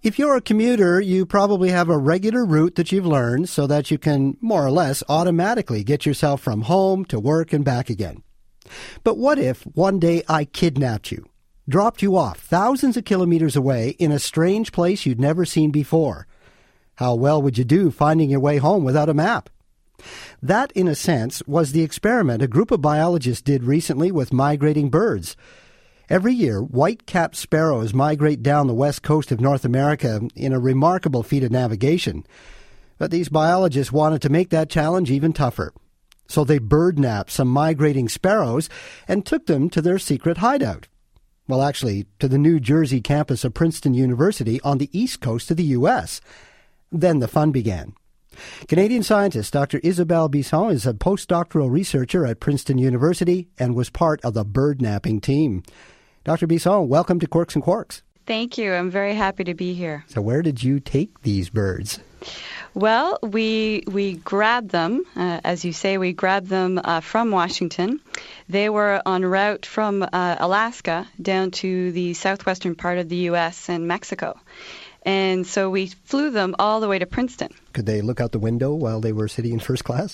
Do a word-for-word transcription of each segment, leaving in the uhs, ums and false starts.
If you're a commuter, you probably have a regular route that you've learned so that you can, more or less, automatically get yourself from home to work and back again. But what if one day I kidnapped you, dropped you off thousands of kilometers away in a strange place you'd never seen before? How well would you do finding your way home without a map? That, in a sense, was the experiment a group of biologists did recently with migrating birds. Every year, white-capped sparrows migrate down the west coast of North America in a remarkable feat of navigation. But these biologists wanted to make that challenge even tougher. So they bird-napped some migrating sparrows and took them to their secret hideout. Well, actually, to the New Jersey campus of Princeton University on the east coast of the U S Then the fun began. Canadian scientist Doctor Isabelle Bisson is a postdoctoral researcher at Princeton University and was part of the bird-napping team. Doctor Bisson, welcome to Quirks and Quarks. Thank you. I'm very happy to be here. So where did you take these birds? Well, we we grabbed them, uh, as you say, we grabbed them uh, from Washington. They were en route from uh, Alaska down to the southwestern part of the U S and Mexico. And so we flew them all the way to Princeton. Could they look out the window while they were sitting in first class?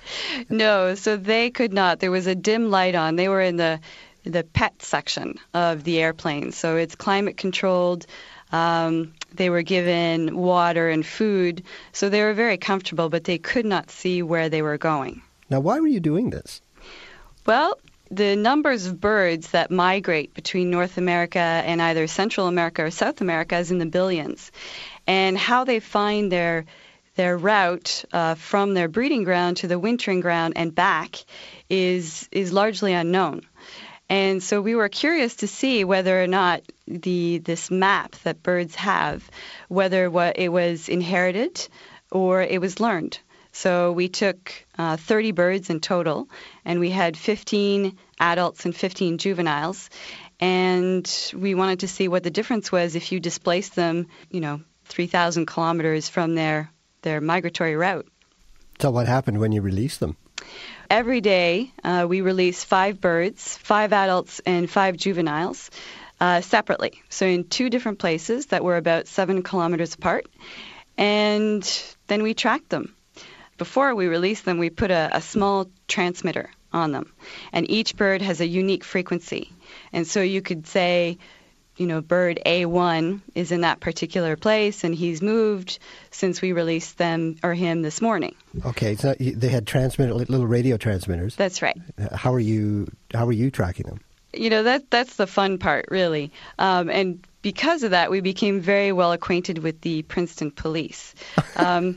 No, so they could not. There was a dim light on. They were in the the pet section of the airplane. So it's climate controlled. Um, they were given water and food. So they were very comfortable, but they could not see where they were going. Now, why were you doing this? Well, the numbers of birds that migrate between North America and either Central America or South America is in the billions. And how they find their their route uh, from their breeding ground to the wintering ground and back is is largely unknown. And so we were curious to see whether or not the this map that birds have, whether what it was inherited or it was learned. So we took uh, thirty birds in total, and we had fifteen adults and fifteen juveniles. And we wanted to see what the difference was if you displaced them, you know, three thousand kilometers from their, their migratory route. So what happened when you released them? Every day, uh, we release five birds, five adults and five juveniles, uh, separately. So in two different places that were about seven kilometers apart. And then we tracked them. Before we released them, we put a, a small transmitter on them. And each bird has a unique frequency. And so you could say, you know, bird A one is in that particular place, and he's moved since we released them or him this morning. Okay, so they had transmitter, little radio transmitters. That's right. How are you? How are you tracking them? You know, that that's the fun part, really. Um, and because of that, we became very well acquainted with the Princeton police. Um,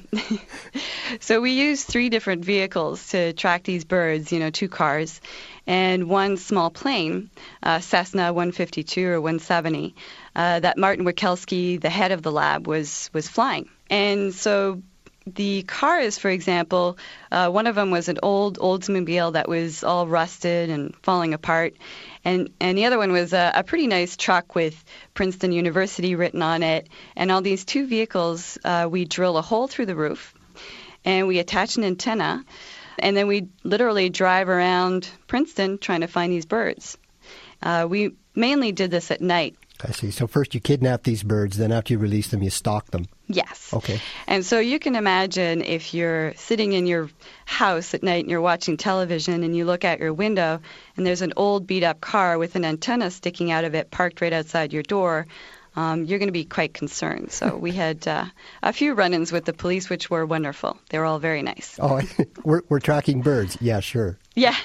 so we used three different vehicles to track these birds, you know, two cars, and one small plane, uh, Cessna one fifty-two or one seventy, uh, that Martin Wikelski, the head of the lab, was, was flying. And so the cars, for example, uh, one of them was an old Oldsmobile that was all rusted and falling apart. And, and the other one was a, a pretty nice truck with Princeton University written on it. And on these two vehicles, uh, we drill a hole through the roof, and we attach an antenna, and then we literally drive around Princeton trying to find these birds. Uh, we mainly did this at night. I see. So first you kidnap these birds, then after you release them, you stalk them. Yes. Okay. And so you can imagine if you're sitting in your house at night and you're watching television and you look out your window and there's an old beat-up car with an antenna sticking out of it parked right outside your door, um, you're going to be quite concerned. So we had uh, a few run-ins with the police, which were wonderful. They were all very nice. Oh, we're, we're tracking birds. Yeah, sure. Yeah.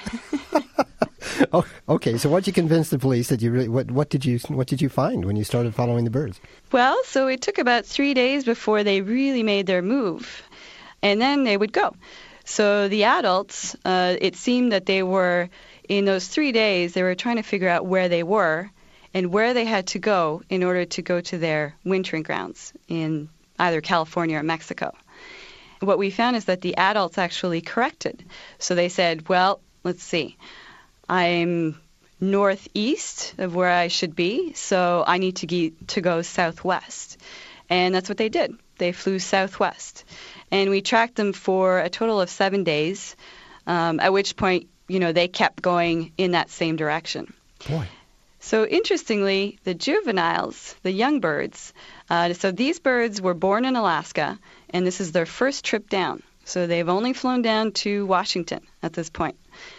Oh, okay. So once you convinced the police that you really, what, what did you what did you find when you started following the birds? Well, so it took about three days before they really made their move, and then they would go. So the adults, uh, it seemed that they were, in those three days, they were trying to figure out where they were and where they had to go in order to go to their wintering grounds in either California or Mexico. What we found is that the adults actually corrected. So they said, well, let's see. I'm northeast of where I should be, so I need to get, to go southwest. And that's what they did. They flew southwest. And we tracked them for a total of seven days, um, at which point, you know, they kept going in that same direction. Boy. So interestingly, the juveniles, the young birds, Uh, so these birds were born in Alaska, and this is their first trip down. So they've only flown down to Washington at this point.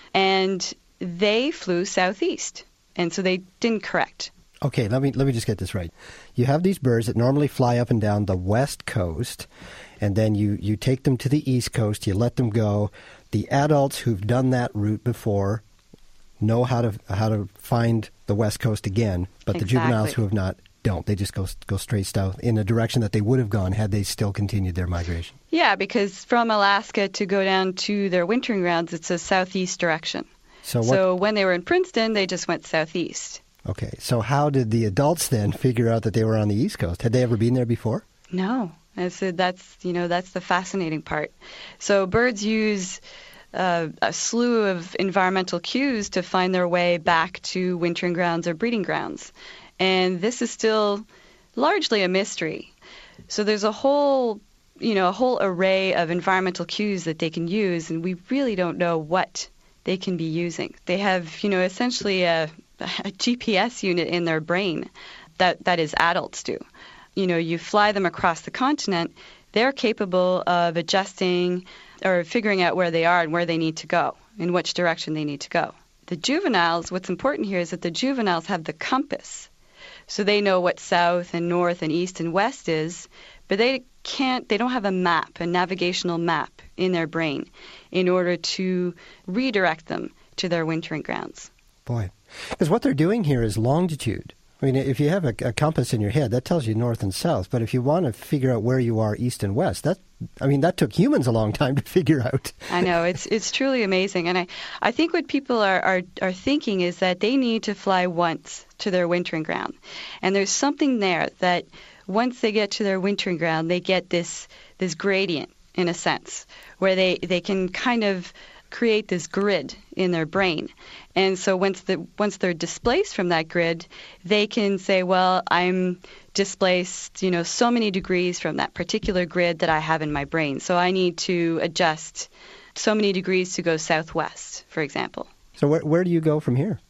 And they flew southeast, and so they didn't correct. Okay, let me let me just get this right. You have these birds that normally fly up and down the west coast, and then you, you take them to the east coast, you let them go. The adults who've done that route before know how to how to find the west coast again, but Exactly. the juveniles who have not don't. They just go go straight south in a direction that they would have gone had they still continued their migration. Yeah, because from Alaska to go down to their wintering grounds, it's a southeast direction. So, what, So when they were in Princeton, they just went southeast. okay, so how did the adults then figure out that they were on the east coast? Had they ever been there before? No, and so that's you know that's the fascinating part. So birds use uh, a slew of environmental cues to find their way back to wintering grounds or breeding grounds, and this is still largely a mystery. So there's a whole you know a whole array of environmental cues that they can use, and we really don't know what they can be using. They have you know essentially a, a G P S unit in their brain that that is adults do. You know, you fly them across the continent, they're capable of adjusting or figuring out where they are and where they need to go, in which direction they need to go. The juveniles, what's important here is that the juveniles have the compass. So they know what south and north and east and west is, but they can't, they don't have a map, a navigational map in their brain in order to redirect them to their wintering grounds. Boy, because what they're doing here is longitude. I mean, if you have a, a compass in your head, that tells you north and south. But if you want to figure out where you are east and west, that I mean, that took humans a long time to figure out. I know. It's it's truly amazing. And I, I think what people are, are, are thinking is that they need to fly once to their wintering ground. And there's something there that once they get to their wintering ground, they get this this gradient, in a sense, where they, they can kind of create this grid in their brain. And so once the once they're displaced from that grid, they can say, well, I'm displaced, you know, so many degrees from that particular grid that I have in my brain. So I need to adjust so many degrees to go southwest, for example. So where where do you go from here?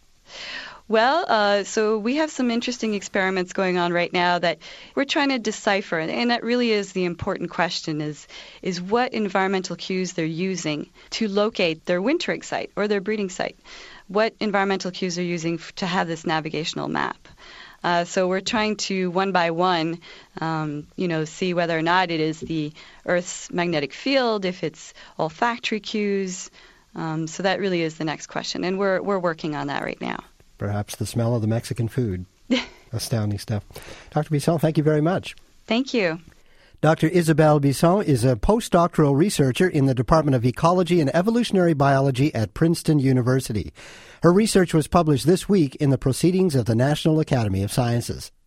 Well, uh, so we have some interesting experiments going on right now that we're trying to decipher, and that really is the important question, is is what environmental cues they're using to locate their wintering site or their breeding site. What environmental cues they're using f- to have this navigational map. Uh, so we're trying to, one by one, um, you know, see whether or not it is the Earth's magnetic field, if it's olfactory cues. Um, so that really is the next question, and we're we're working on that right now. Perhaps the smell of the Mexican food. Astounding stuff. Doctor Bisson, thank you very much. Thank you. Doctor Isabelle Bisson is a postdoctoral researcher in the Department of Ecology and Evolutionary Biology at Princeton University. Her research was published this week in the Proceedings of the National Academy of Sciences.